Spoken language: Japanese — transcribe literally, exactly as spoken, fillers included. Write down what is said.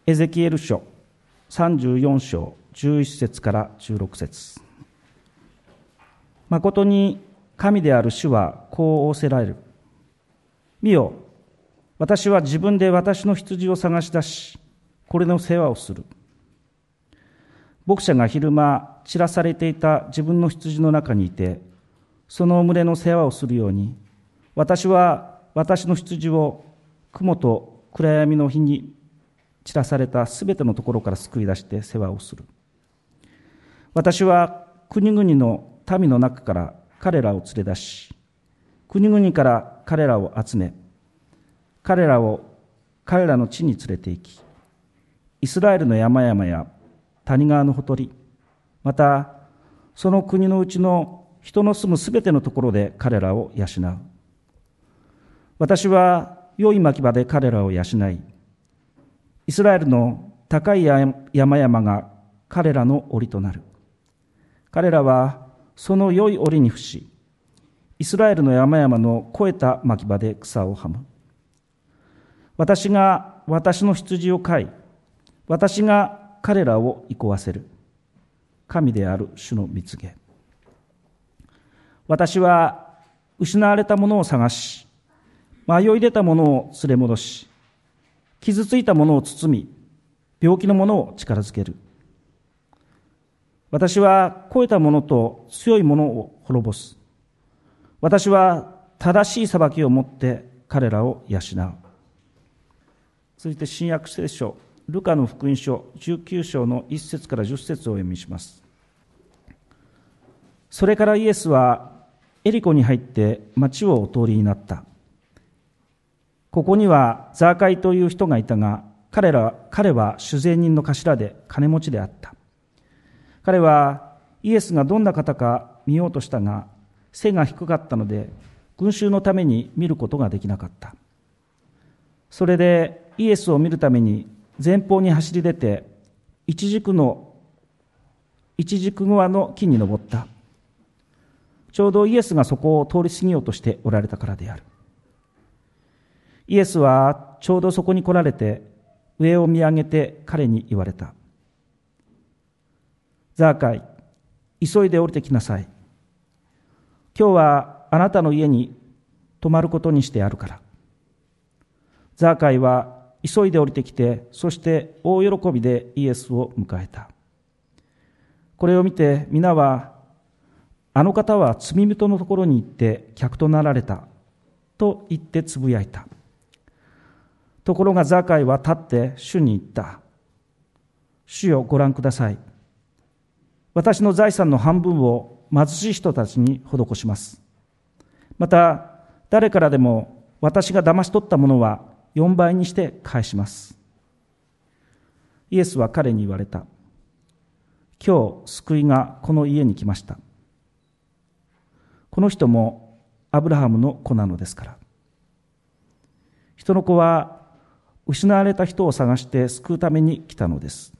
エゼキエル書さんじゅうよん章じゅういち節からじゅうろく節。誠に神である主はこう仰せられる。見よ、私は自分で私の羊を探し出し、これの世話をする。牧者が昼間散らされていた自分の羊の中にいて、その群れの世話をするように、私は私の羊を雲と暗闇の日に散らされたすべてのところから救い出して世話をする。私は国々の民の中から彼らを連れ出し、国々から彼らを集め、彼らを彼らの地に連れて行き、イスラエルの山々や谷川のほとり、またその国のうちの人の住むすべてのところで彼らを養う。私は良い牧場で彼らを養い、イスラエルの高い山々が彼らの檻となる。彼らはその良い檻に伏し、イスラエルの山々の肥えた牧場で草をはむ。私が私の羊を飼い、私が彼らを憩わせる。神である主の御告げ。私は失われたものを探し、迷い出たものを連れ戻し、傷ついたものを包み、病気のものを力づける。私は肥えたものと強いものを滅ぼす。私は正しい裁きをもって彼らを養う。続いて新約聖書、ルカの福音書じゅうきゅう章のいち節からじゅっ節をお読みします。それからイエスはエリコに入って町をお通りになった。ここにはザーカイという人がいたが、彼ら彼は主税人の頭で金持ちであった。彼はイエスがどんな方か見ようとしたが、背が低かったので群衆のために見ることができなかった。それでイエスを見るために前方に走り出て、一軸の一軸側の木に登った。ちょうどイエスがそこを通り過ぎようとしておられたからである。イエスはちょうどそこに来られて、上を見上げて彼に言われた。ザーカイ、急いで降りてきなさい。今日はあなたの家に泊まることにしてあるから。ザーカイは急いで降りてきて、そして大喜びでイエスを迎えた。これを見て皆は、あの方は罪人のところに行って客となられたと言ってつぶやいた。ところがザーカイは立って主に言った。主よ、ご覧ください。私の財産の半分を貧しい人たちに施します。また誰からでも私が騙し取ったものはよんばいにして返します。イエスは彼に言われた。今日救いがこの家に来ました。この人もアブラハムの子なのですから。人の子は失われた人を探して救うために来たのです。